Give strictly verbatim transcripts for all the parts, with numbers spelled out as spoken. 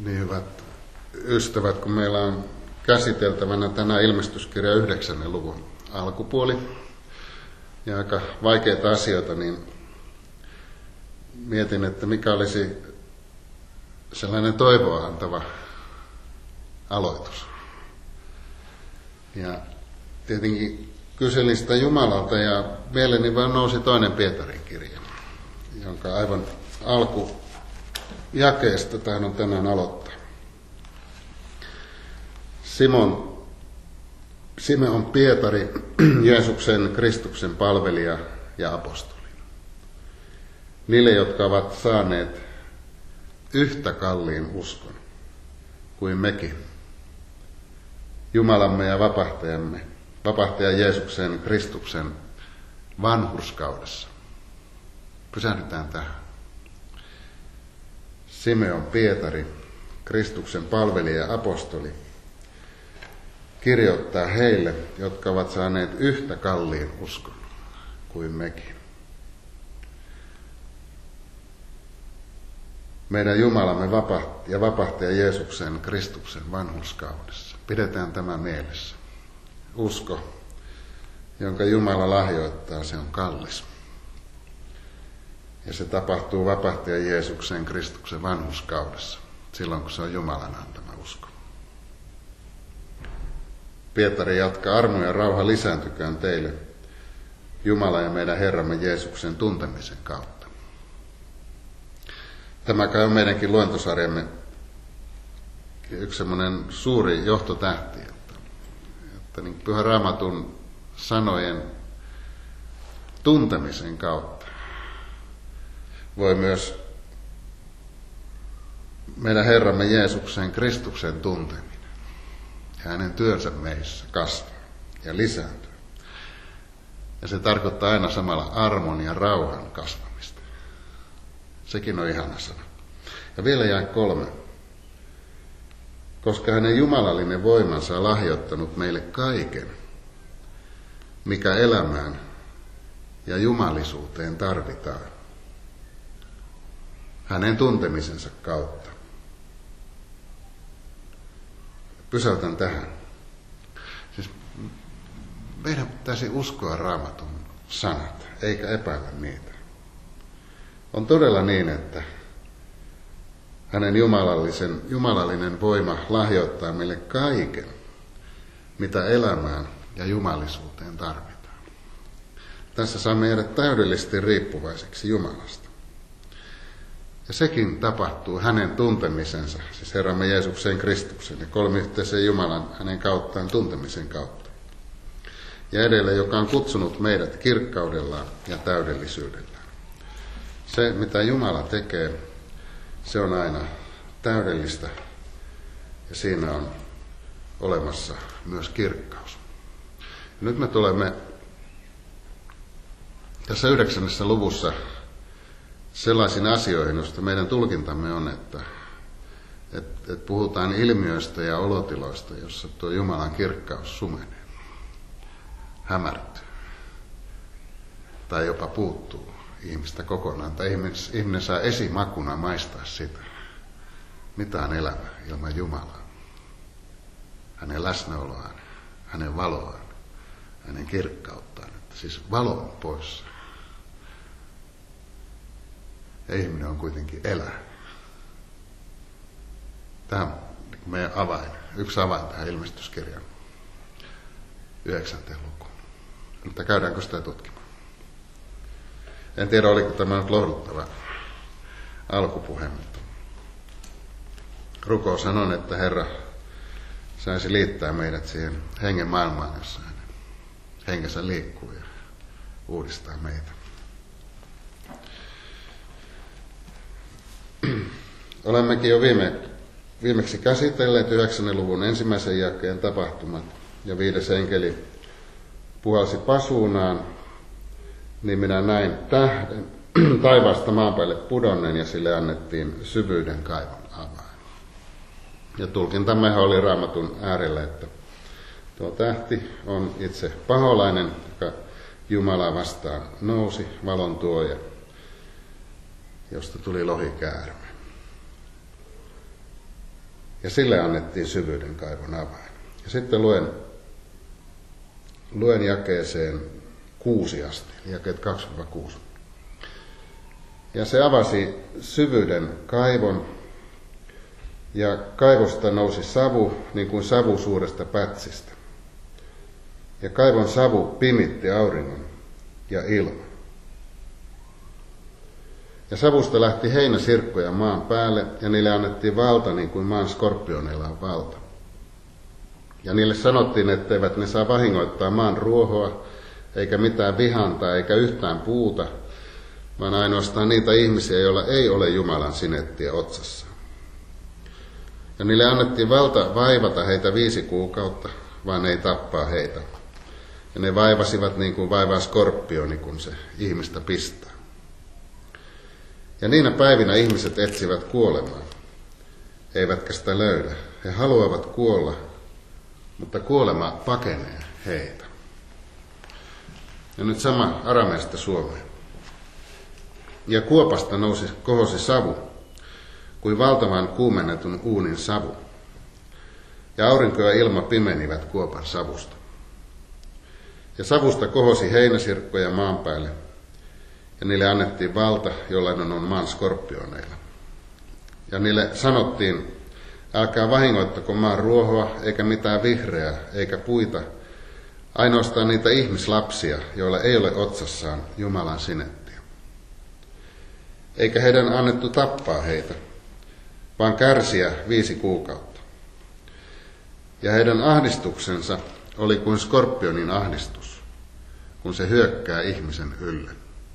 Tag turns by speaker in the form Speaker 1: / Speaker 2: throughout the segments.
Speaker 1: Niin hyvät ystävät, kun meillä on käsiteltävänä tänään ilmestyskirja yhdeksännen luvun alkupuoli ja aika vaikeita asioita, niin mietin, että mikä olisi sellainen toivoa antava aloitus. Ja tietenkin kyselin sitä Jumalalta ja mieleeni vaan nousi toinen Pietarin kirja, jonka aivan alkujakeesta tahdon tänään aloittaa. Simon, Simeon Pietari, Jeesuksen Kristuksen palvelija ja apostoli. Niille, jotka ovat saaneet yhtä kalliin uskon kuin mekin, Jumalamme ja vapahtajamme, vapahtaja Jeesuksen Kristuksen vanhurskaudessa. Pysähdytään tähän. Simeon Pietari, Kristuksen palvelija ja apostoli, kirjoittaa heille, jotka ovat saaneet yhtä kalliin uskon kuin mekin. Meidän Jumalamme ja vapahtaja Jeesuksen Kristuksen vanhurskaudessa. Pidetään tämä mielessä. Usko, jonka Jumala lahjoittaa, se on kallis. Ja se tapahtuu vapahtaja Jeesuksen Kristuksen vanhurskaudessa, silloin kun se on Jumalan antama usko. Pietari jatkaa: armo ja rauha lisääntykään teille Jumala ja meidän Herramme Jeesuksen tuntemisen kautta. Tämä kai on meidänkin luentosarjamme yksi semmoinen suuri johtotähti, että, että niin Pyhän Raamatun sanojen tuntemisen kautta voi myös meidän Herramme Jeesuksen Kristuksen tunteminen ja hänen työnsä meissä kasvaa ja lisääntyy. Ja se tarkoittaa aina samalla armon ja rauhan kasvamista. Sekin on ihana sana. Ja vielä jae kolme. Koska hänen jumalallinen voimansa on lahjoittanut meille kaiken, mikä elämään ja jumalisuuteen tarvitaan, hänen tuntemisensa kautta. Pysäytän tähän. Siis meidän pitäisi uskoa Raamatun sanat, eikä epäillä niitä. On todella niin, että hänen jumalallisen, jumalallinen voima lahjoittaa meille kaiken, mitä elämään ja jumalisuuteen tarvitaan. Tässä saa meidät täydellisesti riippuvaiseksi Jumalasta. Ja sekin tapahtuu hänen tuntemisensa, siis Herramme Jeesuksen Kristuksen ja kolmiyhteisen Jumalan hänen kauttaan tuntemisen kautta. Ja edelleen, joka on kutsunut meidät kirkkaudellaan ja täydellisyydellään. Se, mitä Jumala tekee, se on aina täydellistä ja siinä on olemassa myös kirkkaus. Ja nyt me tulemme tässä yhdeksännessä luvussa sellaisiin asioihin, joista meidän tulkintamme on, että, että, että puhutaan ilmiöistä ja olotiloista, jossa tuo Jumalan kirkkaus sumenee, hämärtyy tai jopa puuttuu ihmistä kokonaan, tai ihminen saa esimakuna maistaa sitä, mitä on elämä ilman Jumalaa, hänen läsnäoloaan, hänen valoaan, hänen kirkkauttaan, että siis valo on poissa. Ja ihminen on kuitenkin elää. Tämä on meidän avain, yksi avain tähän ilmestyskirjan yhdeksänteen lukuun. Mutta käydäänkö sitä tutkimaan? En tiedä, oliko tämä nyt lohduttava alkupuhe, mutta rukoushan on, että Herra saisi liittää meidät siihen hengen maailmaan, jossa hänen hengensä liikkuu ja uudistaa meitä. Olemmekin jo viime, viimeksi käsitelleet yhdeksännen luvun ensimmäisen jakeen tapahtumat, ja viides enkeli puhalsi pasuunaan, niin minä näin tähden taivaasta maan päälle pudonneen, ja sille annettiin syvyyden kaivon avain. Ja tulkintamme oli Raamatun äärellä, että tuo tähti on itse paholainen, joka Jumalaa vastaan nousi, valon tuoja, josta tuli lohikäärme. Ja sille annettiin syvyyden kaivon avain. Ja sitten luen, luen jakeeseen kuusi asti, jakeet kaksi kuusi. Ja se avasi syvyyden kaivon, ja kaivosta nousi savu, niin kuin savu suuresta pätsistä. Ja kaivon savu pimitti auringon ja ilman. Ja savusta lähti heinäsirkkoja maan päälle, ja niille annettiin valta niin kuin maan skorpioneilla on valta. Ja niille sanottiin, etteivät ne saa vahingoittaa maan ruohoa, eikä mitään vihantaa, eikä yhtään puuta, vaan ainoastaan niitä ihmisiä, joilla ei ole Jumalan sinettiä otsassa. Ja niille annettiin valta vaivata heitä viisi kuukautta, vaan ei tappaa heitä. Ja ne vaivasivat niin kuin vaivaa skorpioni, kun se ihmistä pistää. Ja niinä päivinä ihmiset etsivät kuolemaa, eivätkä sitä löydä. He haluavat kuolla, mutta kuolema pakenee heitä. Ja nyt sama arameasta suomeen. Ja kuopasta nousi, kohosi savu, kuin valtavan kuumennetun uunin savu. Ja aurinko ja ilma pimenivät kuopan savusta. Ja savusta kohosi heinäsirkkoja maan päälle, ja niille annettiin valta, jollainen on maan skorpioneilla. Ja niille sanottiin, älkää vahingoittako maan ruohoa, eikä mitään vihreää, eikä puita, ainoastaan niitä ihmislapsia, joilla ei ole otsassaan Jumalan sinettiä. Eikä heidän annettu tappaa heitä, vaan kärsiä viisi kuukautta. Ja heidän ahdistuksensa oli kuin skorpionin ahdistus, kun se hyökkää ihmisen ylle.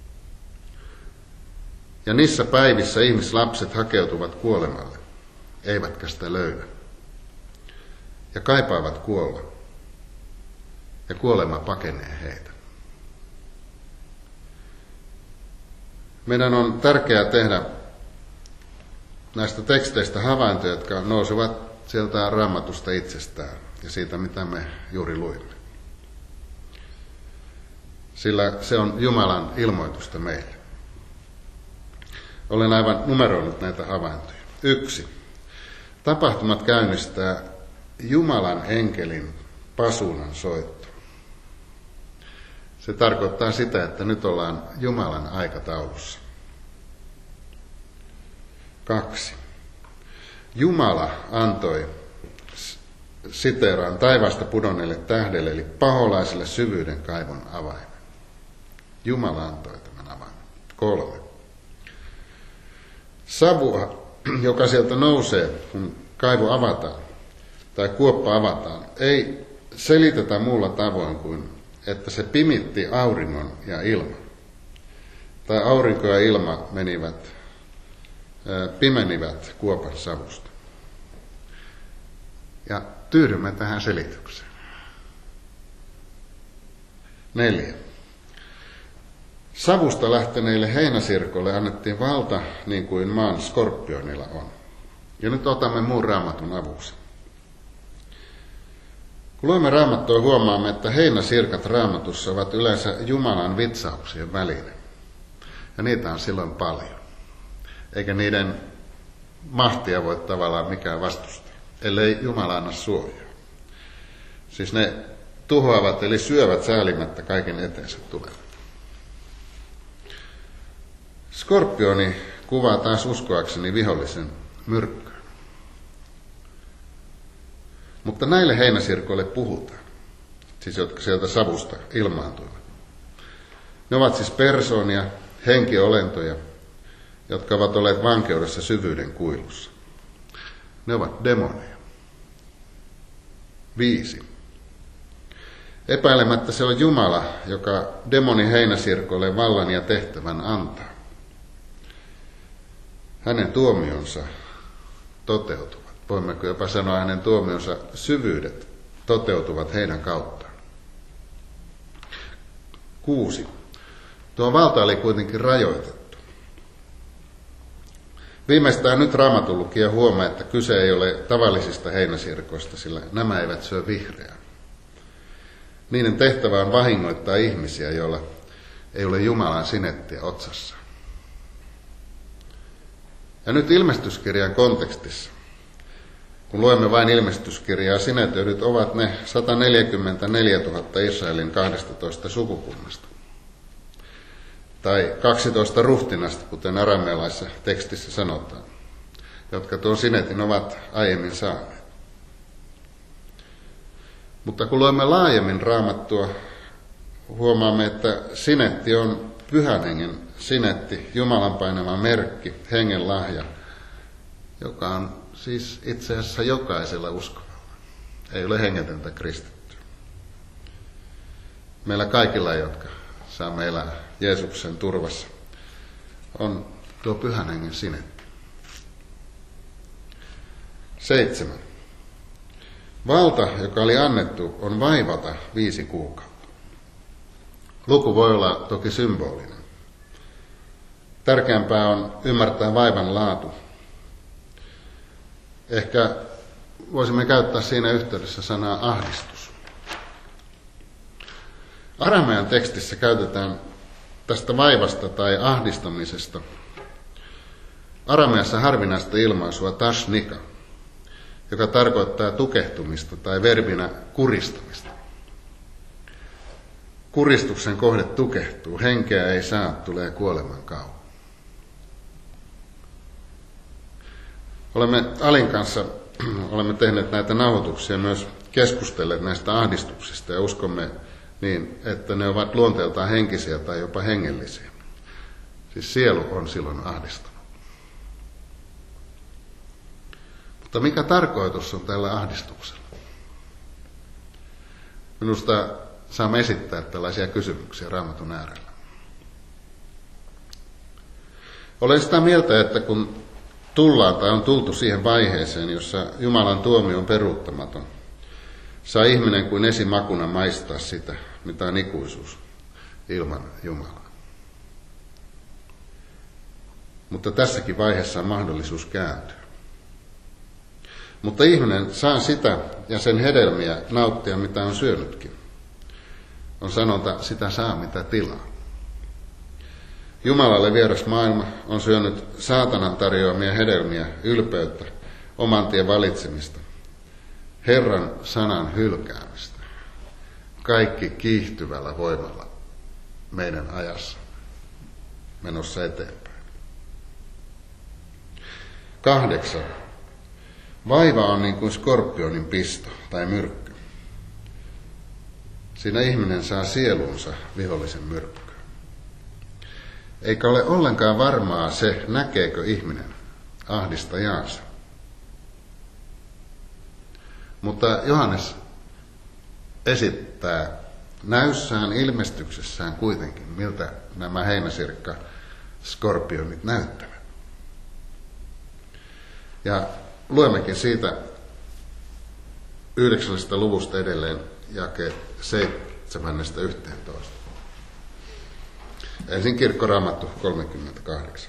Speaker 1: Ja niissä päivissä ihmislapset hakeutuvat kuolemalle, eivätkä sitä löydä. Ja kaipaavat kuolla, ja kuolema pakenee heitä. Meidän on tärkeää tehdä näistä teksteistä havaintoja, jotka nousevat sieltä Raamatusta itsestään ja siitä, mitä me juuri luimme. Sillä se on Jumalan ilmoitusta meille. Olen aivan numeroinut näitä havaintoja. Yksi. Tapahtumat käynnistää Jumalan enkelin pasuunan soitto. Se tarkoittaa sitä, että nyt ollaan Jumalan aikataulussa. Kaksi. Jumala antoi, siteeraan, taivaasta pudonneelle tähdelle, eli paholaiselle syvyyden kaivon avaimen. Jumala antoi tämän avaimen. Kolme. Savua, joka sieltä nousee, kun kaivo avataan, tai kuoppa avataan, ei selitetä muulla tavoin kuin, että se pimitti auringon ja ilman. Tai aurinko ja ilma menivät, pimenivät kuopan savusta. Ja tyydymme tähän selitykseen. Neljä. Savusta lähteneille heinäsirkoille annettiin valta niin kuin maan skorpionilla on. Ja nyt otamme muun Raamatun avuksi. Kun luemme Raamattua, huomaamme, että heinäsirkat Raamatussa ovat yleensä Jumalan vitsauksien väline. Ja niitä on silloin paljon. Eikä niiden mahtia voi tavallaan mikään vastustaa, ellei Jumala anna suojaa. Siis ne tuhoavat eli syövät säälimättä kaiken eteensä tulevan. Skorpioni kuvaa taas uskoakseni vihollisen myrkkyä. Mutta näille heinäsirkoille puhutaan, siis jotka sieltä savusta ilmaantuivat. Ne ovat siis persoonia, henkiolentoja, jotka ovat olleet vankeudessa syvyyden kuilussa. Ne ovat demoneja. Viisi. Epäilemättä se on Jumala, joka demoni heinäsirkoille vallan ja tehtävän antaa. Hänen tuomionsa toteutuvat. Voimmeko jopa sanoa, hänen tuomionsa syvyydet toteutuvat heidän kauttaan. Kuusi. Tuo valta oli kuitenkin rajoitettu. Viimeistään nyt Raamatun lukija huomaa, että kyse ei ole tavallisista heinäsirkoista, sillä nämä eivät syö vihreää. Niiden tehtävä on vahingoittaa ihmisiä, joilla ei ole Jumalan sinettiä otsassa. Ja nyt ilmestyskirjan kontekstissa kun luemme vain ilmestyskirjaa, sinetöidyt ovat ne sata neljäkymmentäneljätuhatta Israelin kahdestatoista sukukunnasta. Tai kaksitoista ruhtinasta, kuten aramealaisessa tekstissä sanotaan, jotka tuon sinetin ovat aiemmin saaneet. Mutta kun luemme laajemmin Raamattua, huomaamme, että sinetti on pyhän hengen sinetti, Jumalan painama merkki, hengen lahja, joka on siis itse asiassa jokaisella uskovalla. Ei ole hengetöntä kristittyä. Meillä kaikilla, jotka saamme elää Jeesuksen turvassa, on tuo pyhän hengen sinetti. Seitsemän. Valta, joka oli annettu, on vaivata viisi kuukautta. Luku voi olla toki symbolinen. Tärkeämpää on ymmärtää vaivan laatu. Ehkä voisimme käyttää siinä yhteydessä sanaa ahdistus. Aramean tekstissä käytetään tästä vaivasta tai ahdistamisesta arameassa harvinaista ilmaisua tashnika, joka tarkoittaa tukehtumista tai verbinä kuristamista. Kuristuksen kohde tukehtuu, henkeä ei saa, tulee kuoleman kauan. Olemme Alin kanssa olemme tehneet näitä nauhoituksia, myös keskustelleet näistä ahdistuksista ja uskomme niin, että ne ovat luonteeltaan henkisiä tai jopa hengellisiä. Siis sielu on silloin ahdistunut. Mutta mikä tarkoitus on tällä ahdistuksella? Minusta saamme esittää tällaisia kysymyksiä Raamatun äärellä. Olen sitä mieltä, että kun tullaan tai on tultu siihen vaiheeseen, jossa Jumalan tuomio on peruuttamaton, saa ihminen kuin esimakuna maistaa sitä, mitä on ikuisuus ilman Jumalaa. Mutta tässäkin vaiheessa on mahdollisuus kääntyä. Mutta ihminen saa sitä ja sen hedelmiä nauttia, mitä on syönytkin. On sanonta, sitä saa mitä tilaa. Jumalalle vieras maailma on syönyt saatanan tarjoamia hedelmiä, ylpeyttä, oman tien valitsemista, Herran sanan hylkäämistä, kaikki kiihtyvällä voimalla meidän ajassa menossa eteenpäin. Kahdeksan. Vaiva on niin kuin skorpionin pisto tai myrkky. Siinä ihminen saa sielunsa vihollisen myrkkyyn. Eikä ole ollenkaan varmaa se, näkeekö ihminen ahdistajaansa. Mutta Johannes esittää näyssään, ilmestyksessään kuitenkin, miltä nämä heinäsirkka skorpionit näyttävät. Ja luemmekin siitä yhdeksännestä luvusta edelleen jakeet seitsemännestä yhteentoista. Ensin Kirkkoraamattu kolmekymmentäkahdeksan.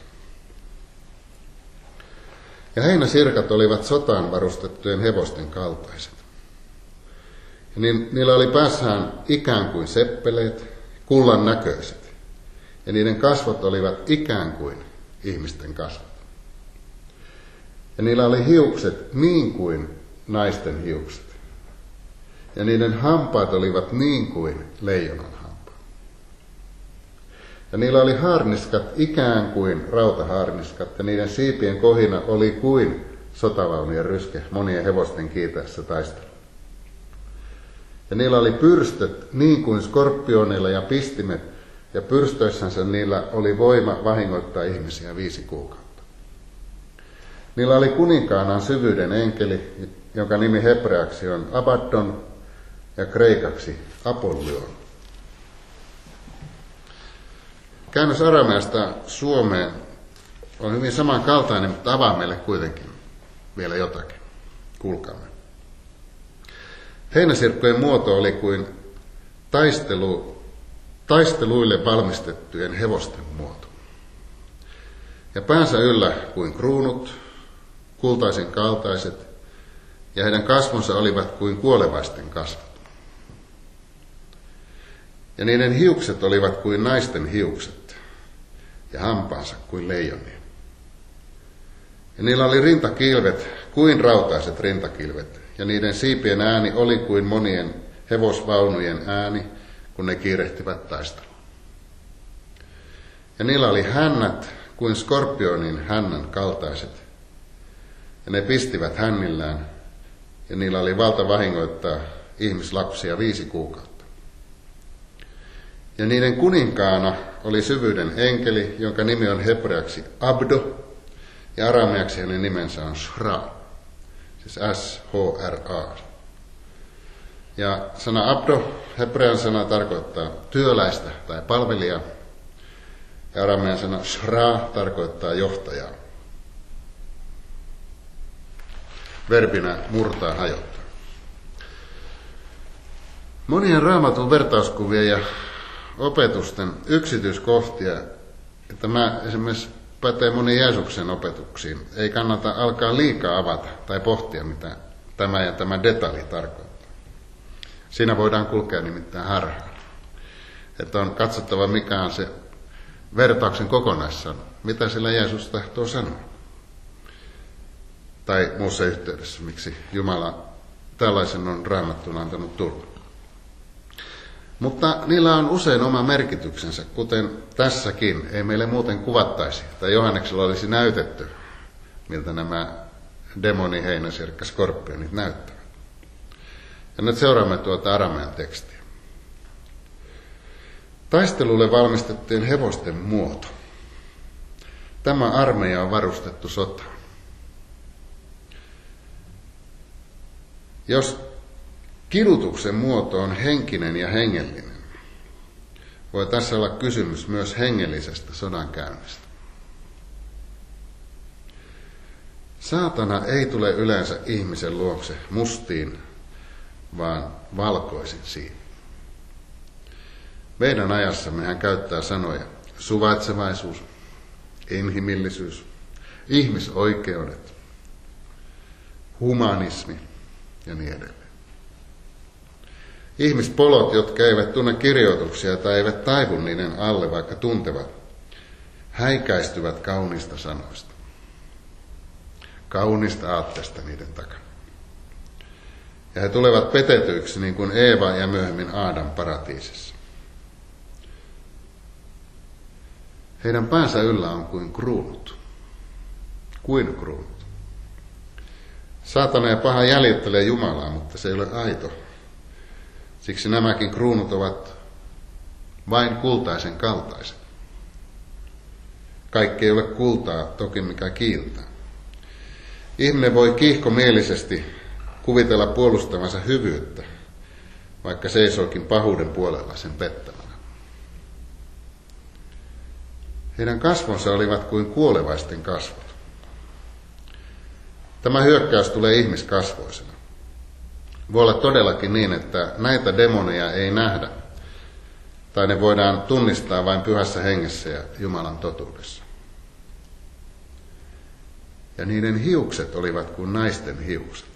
Speaker 1: Ja heinäsirkat olivat sotaan varustettujen hevosten kaltaiset. Ja niin, niillä oli päässään ikään kuin seppeleet, kullan näköiset. Ja niiden kasvot olivat ikään kuin ihmisten kasvot. Ja niillä oli hiukset niin kuin naisten hiukset. Ja niiden hampaat olivat niin kuin leijonan hampaat. Ja niillä oli haarniskat ikään kuin rautahaarniskat, ja niiden siipien kohina oli kuin sotavaunujen ryske monien hevosten kiitäessä taistelua. Ja niillä oli pyrstöt niin kuin skorpioneilla ja pistimet, ja pyrstöissänsä niillä oli voima vahingoittaa ihmisiä viisi kuukautta. Niillä oli kuninkaanan syvyyden enkeli, jonka nimi hebreaksi on Abaddon ja kreikaksi Apollyon. Käännös arameasta Suomeen on hyvin samankaltainen, mutta avaa meille kuitenkin vielä jotakin. Kuulkaamme. Heinäsirkkojen muoto oli kuin taistelu, taisteluille valmistettujen hevosten muoto. Ja päänsä yllä kuin kruunut, kultaisen kaltaiset, ja heidän kasvonsa olivat kuin kuolevaisten kasvot. Ja niiden hiukset olivat kuin naisten hiukset, ja hampaansa kuin leijonien. Ja niillä oli rintakilvet kuin rautaiset rintakilvet, ja niiden siipien ääni oli kuin monien hevosvaunujen ääni, kun ne kiirehtivät taisteluun. Ja niillä oli hännät kuin skorpionin hännän kaltaiset, ja ne pistivät hännillään, ja niillä oli valta vahingoittaa ihmislapsia viisi kuukautta. Ja niiden kuninkaana oli syvyyden enkeli, jonka nimi on hebreaksi Abdo, ja arameaksi hänen nimensä on Shra, siis S H R A. Ja sana Abdo, hebrean sana, tarkoittaa työläistä tai palvelijaa, ja aramean sana Shra tarkoittaa johtajaa. Verbinä murtaa, hajottaa. Monien Raamatun vertauskuvien ja opetusten yksityiskohtia, että tämä esimerkiksi pätee moniin Jeesuksen opetuksiin, ei kannata alkaa liikaa avata tai pohtia, mitä tämä ja tämä detalji tarkoittaa. Siinä voidaan kulkea nimittäin harhaan. Että on katsottava, mikä on se vertauksen kokonaissana, mitä sillä Jeesus tahtoo sanoa. Tai muussa yhteydessä, miksi Jumala tällaisen on Raamattuun antanut tulla. Mutta niillä on usein oma merkityksensä, kuten tässäkin. Ei meille muuten kuvattaisi, tai Johanneksella olisi näytetty, miltä nämä demoni, heinäsirkkä, skorpionit näyttävät. Ja nyt seuraamme tuota aramean tekstiä. Taistelulle valmistettiin hevosten muoto. Tämä armeija on varustettu sotaan. Jos kidutuksen muoto on henkinen ja hengellinen, voi tässä olla kysymys myös hengellisestä sodankäynnistä. Saatana ei tule yleensä ihmisen luokse mustiin, vaan valkoisin siivin. Meidän ajassamme hän käyttää sanoja suvaitsevaisuus, inhimillisyys, ihmisoikeudet, humanismi ja niin edelleen. Ihmispolot, jotka eivät tunne kirjoituksia tai eivät taivu niiden alle, vaikka tuntevat, häikäistyvät kauniista sanoista. Kaunista aatteesta niiden takana. Ja he tulevat petetyiksi niin kuin Eeva ja myöhemmin Aadan paratiisissa. Heidän päänsä yllä on kuin kruunut. Kuin kruunut. Saatana ja paha jäljittelee Jumalaa, mutta se ei ole aito. Siksi nämäkin kruunut ovat vain kultaisen kaltaiset. Kaikki ei ole kultaa, toki mikä kiiltää. Ihminen voi kiihkomielisesti kuvitella puolustavansa hyvyyttä, vaikka seisookin pahuuden puolella sen pettämänä. Heidän kasvonsa olivat kuin kuolevaisten kasvot. Tämä hyökkäys tulee ihmiskasvoisena. Voi olla todellakin niin, että näitä demoneja ei nähdä, tai ne voidaan tunnistaa vain pyhässä hengessä ja Jumalan totuudessa. Ja niiden hiukset olivat kuin naisten hiukset.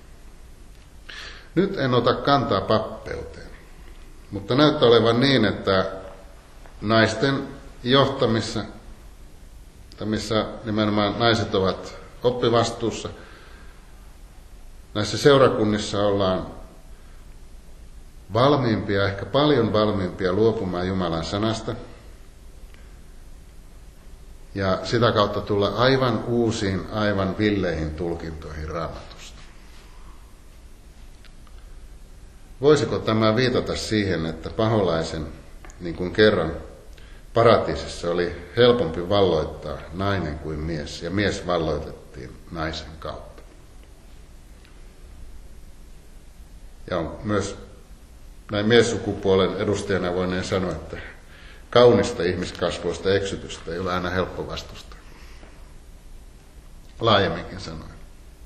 Speaker 1: Nyt en ota kantaa pappeuteen, mutta näyttää olevan niin, että naisten johtamissa, missä nimenomaan naiset ovat oppivastuussa, näissä seurakunnissa ollaan valmiimpia, ehkä paljon valmiimpia luopumaan Jumalan sanasta ja sitä kautta tulla aivan uusiin, aivan villeihin tulkintoihin Raamatusta. Voisiko tämä viitata siihen, että paholaisen, niin kuin kerran paratiisissa, oli helpompi valloittaa nainen kuin mies, ja mies valloitettiin naisen kautta? Ja on myös näin miessukupuolen edustajana voineen sanoa, että kaunista ihmiskasvoista eksytystä ei ole aina helppo vastustaa. Laajemminkin sanoen.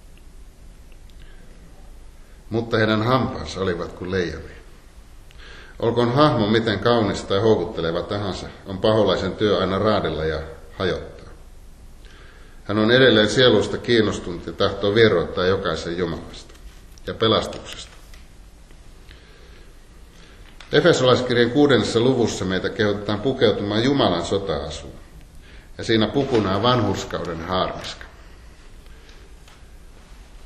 Speaker 1: Mutta heidän hampaansa olivat kuin leijonia. Olkoon hahmo miten kaunis tai houkutteleva tahansa, on paholaisen työ aina raadella ja hajottaa. Hän on edelleen sieluista kiinnostunut ja tahtoo vieroittaa jokaisen Jumalasta ja pelastuksesta. Efesolaiskirjan kuudennessa luvussa meitä kehotetaan pukeutumaan Jumalan sota-asuun, ja siinä pukuna on vanhurskauden haarniska.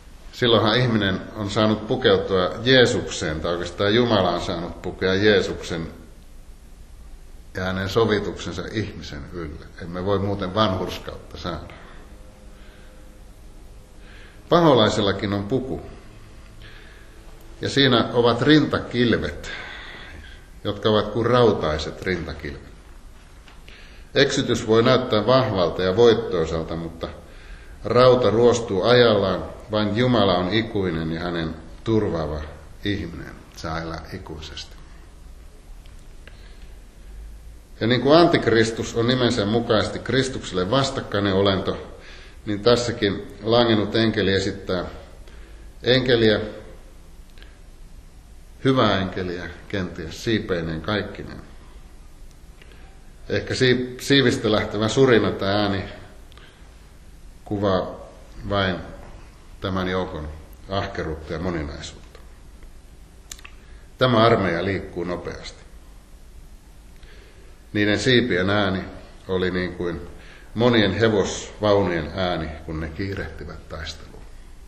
Speaker 1: silloinhan ihminen on saanut pukeutua Jeesukseen, tai oikeastaan Jumala on saanut pukea Jeesuksen ja hänen sovituksensa ihmisen ylle. Emme voi muuten vanhurskautta saada. Paholaisellakin on puku. Ja siinä ovat rintakilvet, jotka ovat kuin rautaiset rintakilvet. Eksytys voi näyttää vahvalta ja voittoisalta, mutta rauta ruostuu ajallaan. Vain Jumala on ikuinen ja hänen turvaava ihminen saa elää ikuisesti. Ja niin kuin antikristus on nimensä mukaisesti Kristukselle vastakkainen olento, niin tässäkin langennut enkeli esittää enkeliä, hyvää enkeliä, kenties siipeineen kaikkineen. Ehkä siivistä lähtevä surina tai ääni kuvaa vain tämän joukon ahkeruutta ja moninaisuutta. Tämä armeija liikkuu nopeasti. Niiden siipien ääni oli niin kuin monien hevosvaunien ääni, kun ne kiirehtivät taisteluun.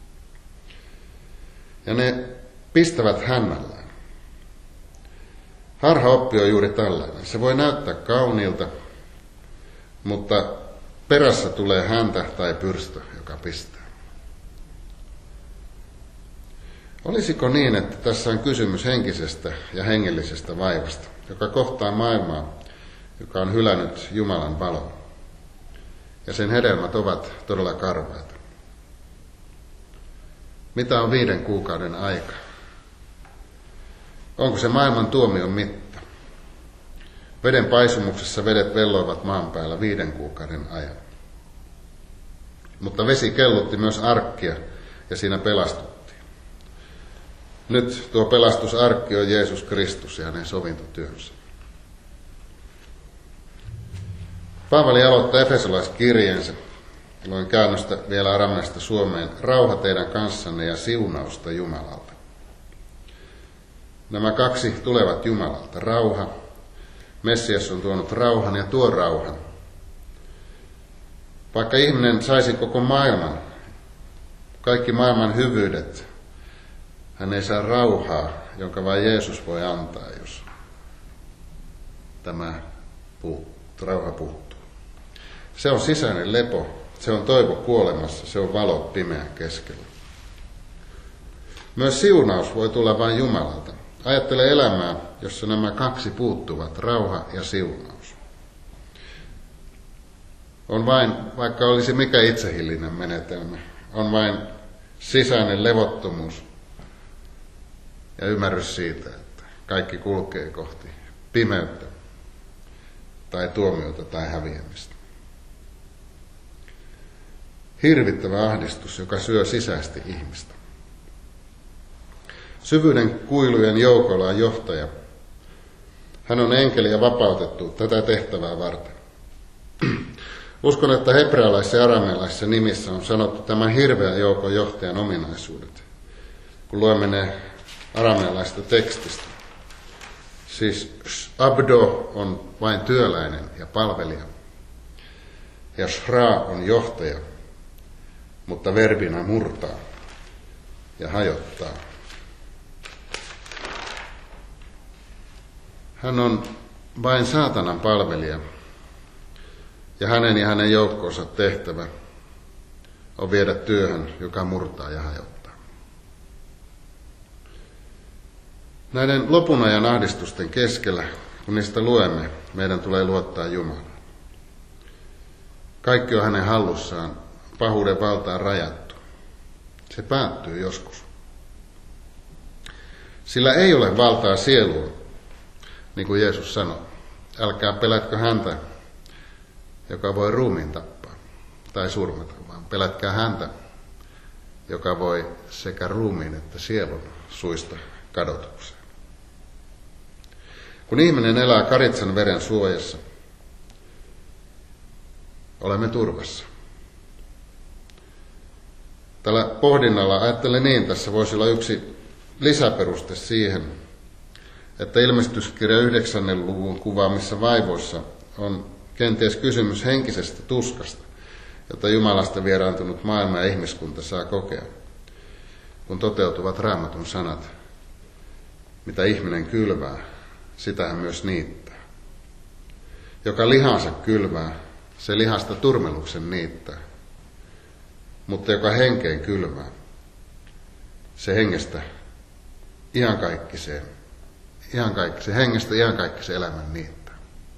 Speaker 1: Ja ne pistävät hännällään. Harhaoppi on juuri tällainen. Se voi näyttää kauniilta, mutta perässä tulee häntä tai pyrstö, joka pistää. Olisiko niin, että tässä on kysymys henkisestä ja hengellisestä vaivasta, joka kohtaa maailmaa, joka on hylännyt Jumalan valon. Ja sen hedelmät ovat todella karvaita. Mitä on viiden kuukauden aika? Onko se maailman tuomion mitta? Veden paisumuksessa vedet velloivat maan päällä viiden kuukauden ajan. Mutta vesi kellutti myös arkkia ja siinä pelastuttiin. Nyt tuo pelastusarkki on Jeesus Kristus ja hänen sovintotyönsä. Paavali aloittaa efesolaiskirjeensä, luen käännöstä vielä arameasta suomeen, rauha teidän kanssanne ja siunausta Jumalalta. Nämä kaksi tulevat Jumalalta, rauha. Messias on tuonut rauhan ja tuo rauhan. Vaikka ihminen saisi koko maailman, kaikki maailman hyvyydet, hän ei saa rauhaa, jonka vain Jeesus voi antaa, jos tämä puuttuu, rauha puuttuu. Se on sisäinen lepo, se on toivo kuolemassa, se on valo pimeän keskellä. Myös siunaus voi tulla vain Jumalalta. Ajattele elämää, jossa nämä kaksi puuttuvat, rauha ja siunaus. On vain, vaikka olisi mikä itsehillinen menetelmä, on vain sisäinen levottomuus ja ymmärrys siitä, että kaikki kulkee kohti pimeyttä tai tuomiota tai häviämistä. Hirvittävä ahdistus, joka syö sisäisesti ihmistä. Syvyyden kuilujen joukolla on johtaja. Hän on enkeli ja vapautettu tätä tehtävää varten. Uskon, että hebrealaisissa ja aramealaisissa nimissä on sanottu tämän hirveän joukon johtajan ominaisuudet, kun luemme ne aramealaisesta tekstistä. Siis abdo on vain työläinen ja palvelija, ja shra on johtaja, mutta verbinä murtaa ja hajottaa. Hän on vain saatanan palvelija, ja hänen ja hänen joukkonsa tehtävä on viedä työhön, joka murtaa ja hajottaa. Näiden lopun ajan ahdistusten keskellä, kun niistä luemme, meidän tulee luottaa Jumalaan. Kaikki on hänen hallussaan, pahuuden valtaan rajattu. Se päättyy joskus. Sillä ei ole valtaa sieluun, niin kuin Jeesus sanoi. Älkää pelätkö häntä, joka voi ruumiin tappaa tai surmata, vaan pelätkää häntä, joka voi sekä ruumiin että sielun suista kadotukseen. Kun ihminen elää karitsan veren suojassa, olemme turvassa. Tällä pohdinnalla ajattelen niin, tässä voisi olla yksi lisäperuste siihen, että ilmestyskirja yhdeksännen luvun kuvaamissa vaivoissa on kenties kysymys henkisestä tuskasta, jota Jumalasta vieraantunut maailma ja ihmiskunta saa kokea. kun toteutuvat Raamatun sanat. Mitä ihminen kylvää, sitä hän myös niittää. Joka lihansa kylvää, se lihasta turmeluksen niittää. Mutta joka henkeen kylvää, se hengestä iankaikkiseen, iankaikkiseen hengestä iankaikkisen elämän niittää.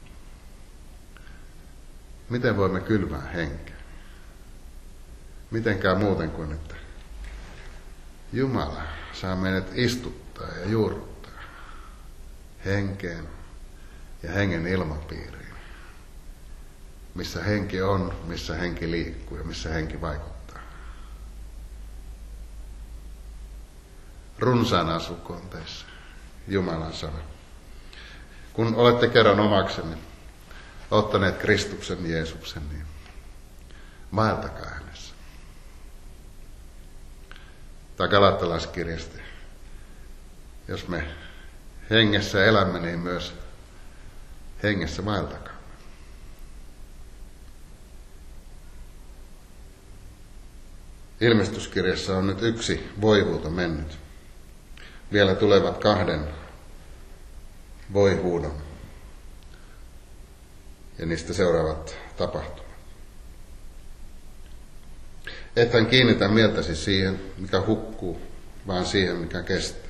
Speaker 1: Miten voimme kylvää henkeä? Mitenkään muuten kuin, että Jumala saa meidät istuttaa ja juurruttaa henkeen ja hengen ilmapiiriin, missä henki on, missä henki liikkuu ja missä henki vaikuttaa. Runsaana asukoon teissä Jumalan sana. Kun olette kerran omaksenne ottaneet Kristuksen Jeesuksen, niin vaeltakaa hänessä. Tai Galattalaiskirjasta, jos me hengessä elämme, niin myös hengessä vaeltakaa. Ilmestyskirjassa on nyt yksi voihuuto mennyt. Vielä tulevat kahden voihuudon ja niistä seuraavat tapahtumat. Ethän kiinnitä mieltäsi siihen, mikä hukkuu, vaan siihen, mikä kestää.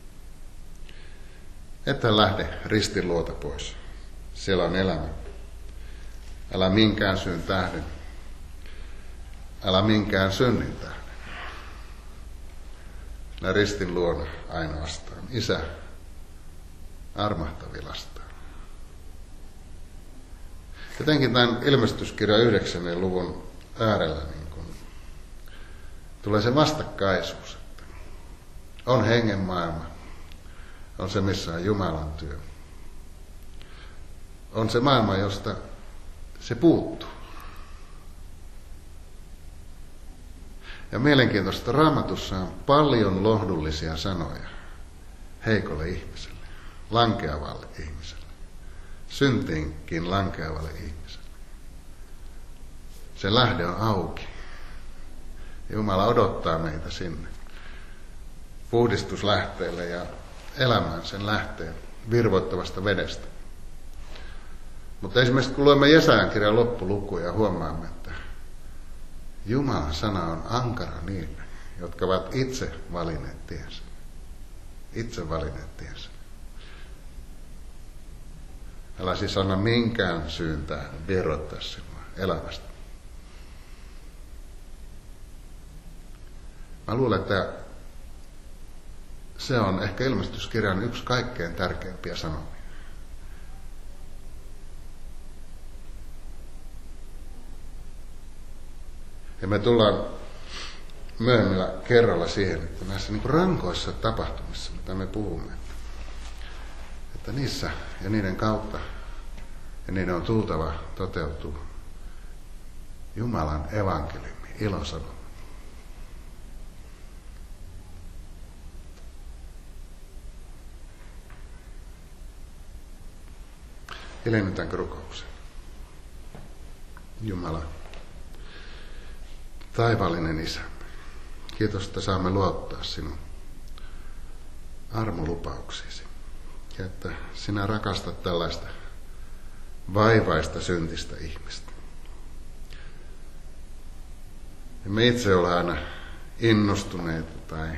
Speaker 1: Ethän lähde ristin luota pois. Siellä on elämä. Älä minkään syyn tähden. Älä minkään synnin tähden. Sillä ristin luona ainoastaan Isä armahtavilastaan. Jotenkin tämän ilmestyskirjan yhdeksännen luvun äärellä niin kun tulee se vastakkaisuus, että on hengen maailma, on se missä on Jumalan työ. On se maailma, josta se puuttuu. Ja mielenkiintoista, Raamatussa on paljon lohdullisia sanoja heikolle ihmiselle, lankeavalle ihmiselle, syntiinkin lankeavalle ihmiselle. Se lähde on auki. Jumala odottaa meitä sinne puhdistuslähteelle ja elämään sen lähteen virvoittavasta vedestä. Mutta esimerkiksi kun luemme Jesajan kirjan loppulukuja, huomaamme, että Jumalan sana on ankara niille, jotka ovat itse valinneet tiensä. Itse valinneet tiensä. Älä siis anna minkään syyn tähän virroittaa sinua elämästä. Mä luulen, että se on ehkä ilmestyskirjan yksi kaikkein tärkeimpiä sanomia. Ja me tullaan myöhemmillä kerralla siihen, että näissä niin kuin rankoissa tapahtumissa, mitä me puhumme, että niissä ja niiden kautta, ja niiden on tultava, toteutuu Jumalan evankeliumi, ilosanoma. Hiljennytäänkö rukouksen? Jumala, taivaallinen Isä, kiitos, että saamme luottaa sinun armolupauksiisi. Ja että sinä rakastat tällaista vaivaista syntistä ihmistä. Ja me itse ollaan aina innostuneita tai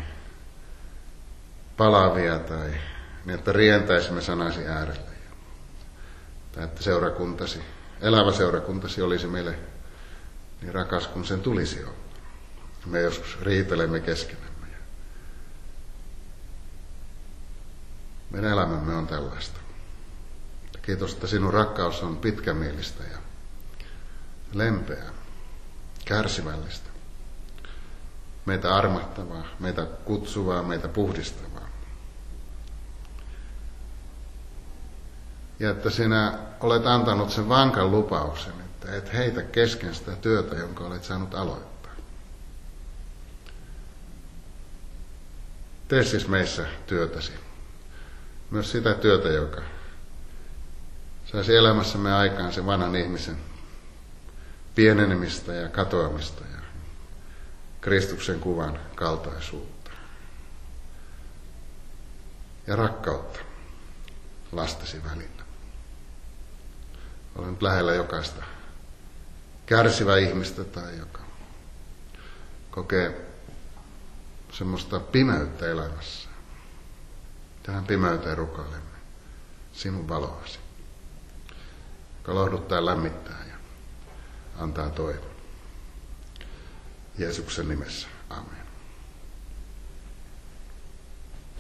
Speaker 1: palavia tai niin, että rientäisimme sanasi äärellä. Tai että seurakuntasi, elävä seurakuntasi olisi meille niin rakas kuin sen tulisi olla. Me joskus riitelemme keskenämme. Meidän elämämme on tällaista. Kiitos, että sinun rakkaus on pitkämielistä ja lempeää, kärsivällistä. Meitä armahtavaa, meitä kutsuvaa, meitä puhdistavaa. Ja että sinä olet antanut sen vankan lupauksen, että et heitä kesken sitä työtä, jonka olet saanut aloittaa. Tee siis meissä työtäsi. Myös sitä työtä, joka saisi elämässämme aikaan sen vanhan ihmisen pienenemistä ja katoamista ja Kristuksen kuvan kaltaisuutta. ja rakkautta lastesi välillä. Olen nyt lähellä jokaista kärsivä ihmistä tai joka kokee semmoista pimeyttä elämässä. Tähän pimeyteen rukoilemme sinun valoasi, joka lohduttaa ja lämmittää ja antaa toivon. Jeesuksen nimessä. Amen.